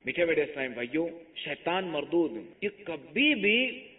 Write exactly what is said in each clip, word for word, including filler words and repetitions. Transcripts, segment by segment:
میٹھے میٹھے اسلام بھائیوں، شیطان مردود یہ کبھی بھی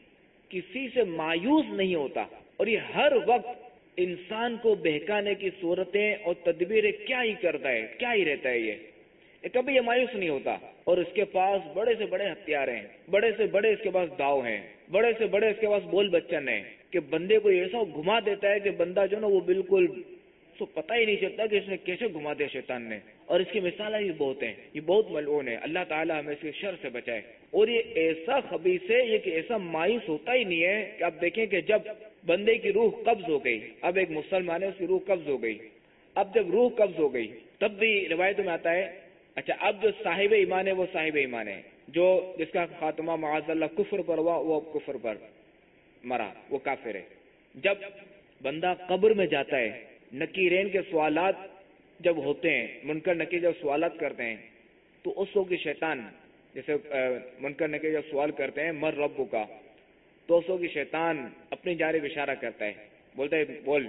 کسی سے مایوس نہیں ہوتا، اور یہ ہر وقت انسان کو بہکانے کی صورتیں اور تدبیریں کیا ہی کرتا ہے، کیا ہی رہتا ہے یہ یہ کبھی یہ مایوس نہیں ہوتا، اور اس کے پاس بڑے سے بڑے ہتھیار ہیں، بڑے سے بڑے اس کے پاس داؤ ہیں، بڑے سے بڑے اس کے پاس بول بچن ہیں کہ بندے کو ایسا گھما دیتا ہے کہ بندہ جو نا وہ بالکل تو پتہ ہی نہیں چلتا کہ اس نے کیسے گھما دیا شیطان نے. اور اس کی مثالیں بھی بہت ہیں، یہ بہت ملعون ہے. اللہ تعالیٰ ہمیں اس کے شر سے بچائے. اور یہ ایسا خبیث ہے، یہ کہ ایسا مایوس ہوتا ہی نہیں ہے کہ آپ دیکھیں کہ جب بندے کی روح قبض ہو گئی، اب ایک مسلمان ہے اس کی روح قبض ہو گئی، اب جب روح قبض ہو گئی تب بھی روایتوں میں آتا ہے اچھا اب جو صاحب ایمان ہے وہ صاحب ایمان ہے، جو جس کا خاتمہ معاذ اللہ کفر پر ہوا وہ کفر پر مرا، وہ کافر ہے. جب بندہ قبر میں جاتا ہے، نکیرین کے سوالات جب ہوتے ہیں، منکر نکیر جب سوالات کرتے ہیں تو اس وقت شیطان جیسے منکر نکیر جب سوال کرتے ہیں مر رب کا، تو اس وقت شیطان اپنی جانب اشارہ کرتا ہے، بولتا ہے بول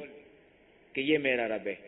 کہ یہ میرا رب ہے.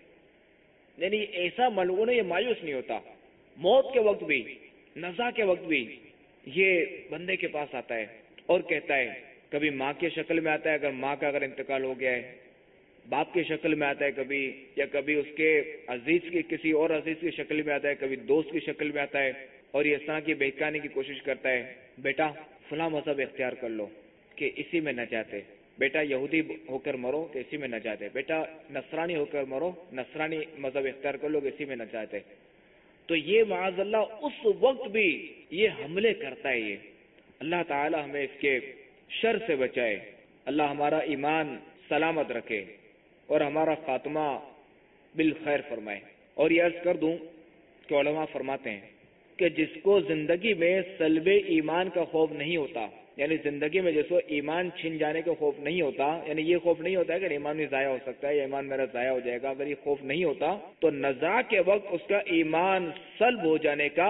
یعنی ایسا ملعون ہے، یہ مایوس نہیں ہوتا. موت کے وقت بھی، نزا کے وقت بھی یہ بندے کے پاس آتا ہے اور کہتا ہے، کبھی ماں کی شکل میں آتا ہے اگر ماں کا اگر انتقال ہو گیا ہے، باپ کی شکل میں آتا ہے کبھی، یا کبھی اس کے عزیز کی کسی اور عزیز کی شکل میں آتا ہے، کبھی دوست کی شکل میں آتا ہے، اور یہ اس طرح کی بہکانے کی کوشش کرتا ہے، بیٹا فلاں مذہب اختیار کر لو کہ اسی میں نجات ہے، بیٹا یہودی ہو کر مرو کہ اسی میں نجات ہے، بیٹا نصرانی ہو کر مرو، نصرانی مذہب اختیار کر لو کہ اسی میں نجات ہے. تو یہ معاذ اللہ اس وقت بھی یہ حملے کرتا ہے. یہ اللہ تعالی ہمیں اس کے شر سے بچائے، اللہ ہمارا ایمان سلامت رکھے اور ہمارا خاتمہ بالخیر فرمائے. اور یہ عرض کر دوں کہ علماء فرماتے ہیں کہ جس کو زندگی میں سلب ایمان کا خوف نہیں ہوتا، یعنی زندگی میں جس کو ایمان چھن جانے کا خوف نہیں ہوتا، یعنی یہ خوف نہیں ہوتا ہے کہ ایمان میں ضائع ہو سکتا ہے یا ایمان میرا ضائع ہو جائے گا، اگر یہ خوف نہیں ہوتا تو نزاع کے وقت اس کا ایمان سلب ہو جانے کا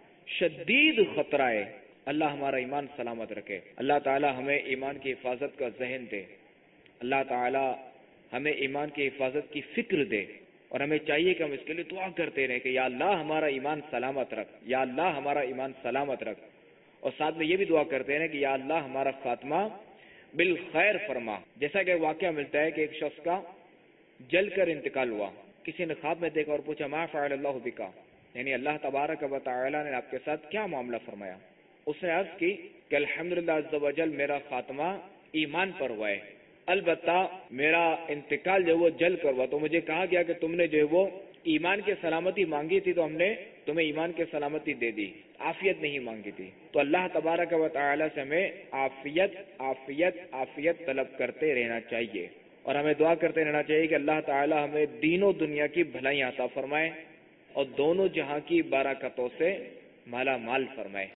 شدید خطرہ ہے. اللہ ہمارا ایمان سلامت رکھے. اللہ تعالی ہمیں ایمان کی حفاظت کا ذہن دے، اللہ تعالی ہمیں ایمان کی حفاظت کی فکر دے، اور ہمیں چاہیے کہ ہم اس کے لیے دعا کرتے رہیں کہ یا اللہ ہمارا ایمان سلامت رکھ، یا اللہ ہمارا ایمان سلامت رکھ. اور ساتھ میں یہ بھی دعا کرتے رہیں کہ یا اللہ ہمارا خاتمہ بالخیر فرما. جیسا کہ واقعہ ملتا ہے کہ ایک شخص کا جل کر انتقال ہوا، کسی نے خواب میں دیکھا اور پوچھا ما فعل اللہ بکا، یعنی اللہ تبارک و تعالی نے آپ کے ساتھ کیا معاملہ فرمایا. اس نے عرض کی کہ الحمدللہ عز و جل میرا خاتمہ ایمان پر ہوا ہے، البتہ میرا انتقال جو وہ جل کر ہوا تو مجھے کہا گیا کہ تم نے جو ہے وہ ایمان کی سلامتی مانگی تھی تو ہم نے تمہیں ایمان کی سلامتی دے دی، عافیت نہیں مانگی تھی. تو اللہ تبارک و تعالی سے ہمیں عافیت عافیت عافیت طلب کرتے رہنا چاہیے، اور ہمیں دعا کرتے رہنا چاہیے کہ اللہ تعالی ہمیں دین و دنیا کی بھلائی عطا فرمائے اور دونوں جہاں کی برکتوں سے مالا مال فرمائے.